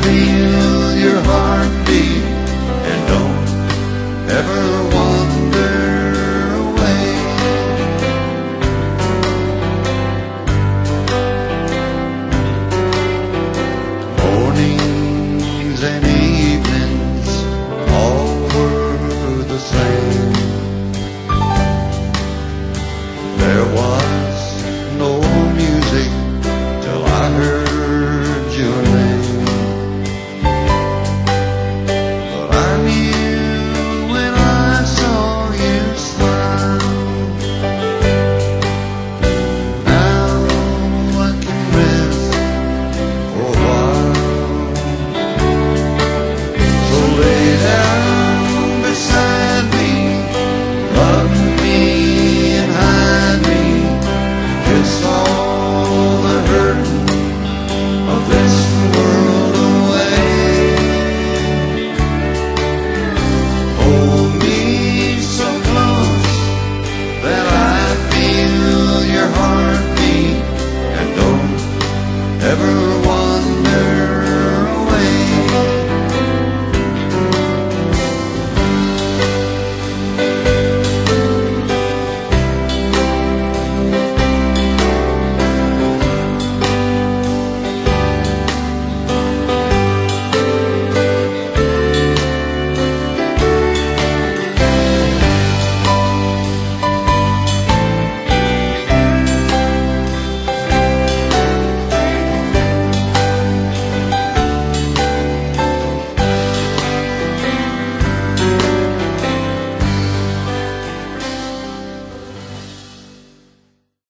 feel your heartbeat, and don't ever wander away. Mornings and evenings all were the same. There was no music till I heard your name. But I knew when I saw you smile. Now I can rest for a while. So lay down beside me, hug me and hide me, kiss all the hurting of this world away. Hold me so close that I feel your heartbeat, and don't ever